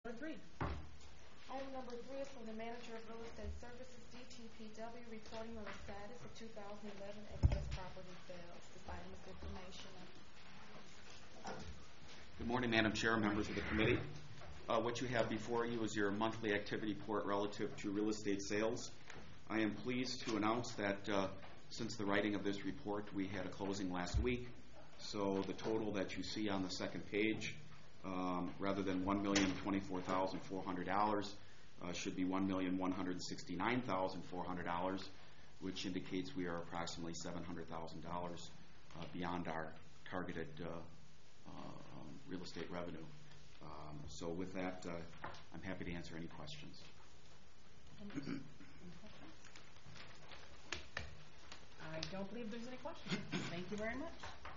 3. Item number 3 is from the Manager of Real Estate Services, DTPW, reporting on the status of 2011 excess property sales. This item is informational. Good morning, Madam Chair, members of the committee. What you have before you is your monthly activity report relative to real estate sales. I am pleased to announce that since the writing of this report, we had a closing last week. So the total that you see on the second page, rather than $1,024,400, should be $1,169,400, which indicates we are approximately $700,000 beyond our targeted real estate revenue. So with that, I'm happy to answer any questions. I don't believe there's any questions. Thank you very much.